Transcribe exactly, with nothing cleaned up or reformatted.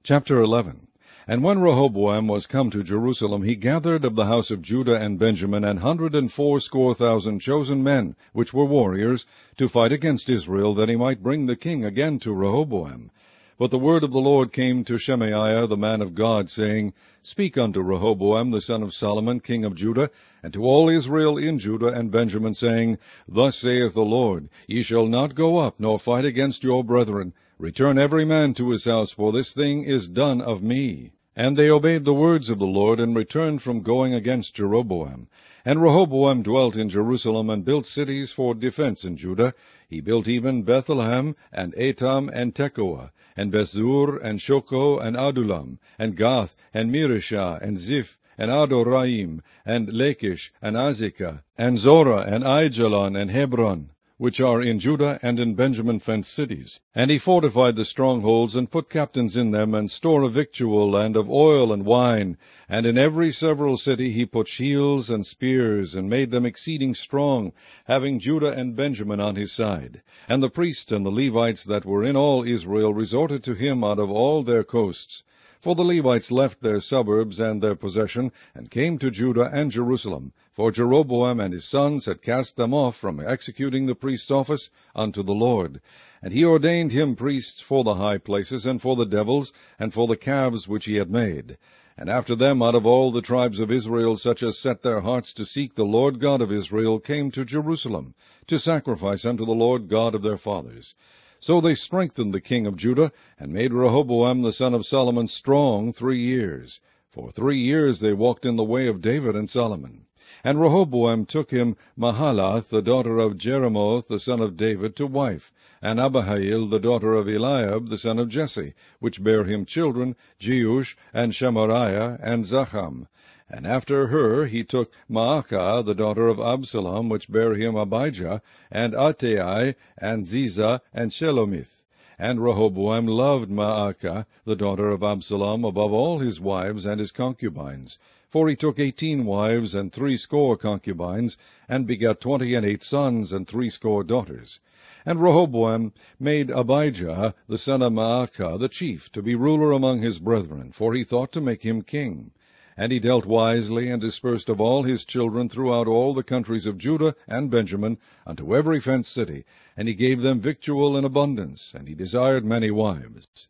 Chapter eleven. And when Rehoboam was come to Jerusalem, he gathered of the house of Judah and Benjamin an hundred and fourscore thousand chosen men, which were warriors, to fight against Israel, that he might bring the king again to Rehoboam. But the word of the Lord came to Shemaiah the man of God, saying, Speak unto Rehoboam the son of Solomon, king of Judah, and to all Israel in Judah and Benjamin, saying, Thus saith the Lord, Ye shall not go up, nor fight against your brethren. Return every man to his house, for this thing is done of me. And they obeyed the words of the Lord, and returned from going against Jeroboam. And Rehoboam dwelt in Jerusalem, and built cities for defense in Judah. He built even Bethlehem, and Etam, and Tekoa, and Bethzur, and Shoko, and Adullam, and Gath, and Mirishah, and Ziph, and Adoraim, and Lachish, and Azekah, and Zorah, and Aijalon, and Hebron, which are in Judah and in Benjamin fenced cities. And he fortified the strongholds, and put captains in them, and store of victual, and of oil and wine. And in every several city he put shields and spears, and made them exceeding strong, having Judah and Benjamin on his side. And the priests and the Levites that were in all Israel resorted to him out of all their coasts. For the Levites left their suburbs and their possession, and came to Judah and Jerusalem. For Jeroboam and his sons had cast them off from executing the priest's office unto the Lord. And he ordained him priests for the high places, and for the devils, and for the calves which he had made. And after them out of all the tribes of Israel, such as set their hearts to seek the Lord God of Israel, came to Jerusalem, to sacrifice unto the Lord God of their fathers. So they strengthened the king of Judah, and made Rehoboam the son of Solomon strong three years. For three years they walked in the way of David and Solomon. And Rehoboam took him Mahalath, the daughter of Jeremoth, the son of David, to wife, and Abihail, the daughter of Eliab, the son of Jesse, which bare him children, Jeush, and Shemariah, and Zacham. And after her he took Maacah, the daughter of Absalom, which bare him Abijah, and Attai, and Ziza, and Shelomith. And Rehoboam loved Maacah, the daughter of Absalom, above all his wives and his concubines. For he took eighteen wives and threescore concubines, and begat twenty and eight sons and threescore daughters. And Rehoboam made Abijah, the son of Maacah, the chief, to be ruler among his brethren, for he thought to make him king. And he dealt wisely, and dispersed of all his children throughout all the countries of Judah and Benjamin, unto every fenced city, and he gave them victual in abundance, and he desired many wives.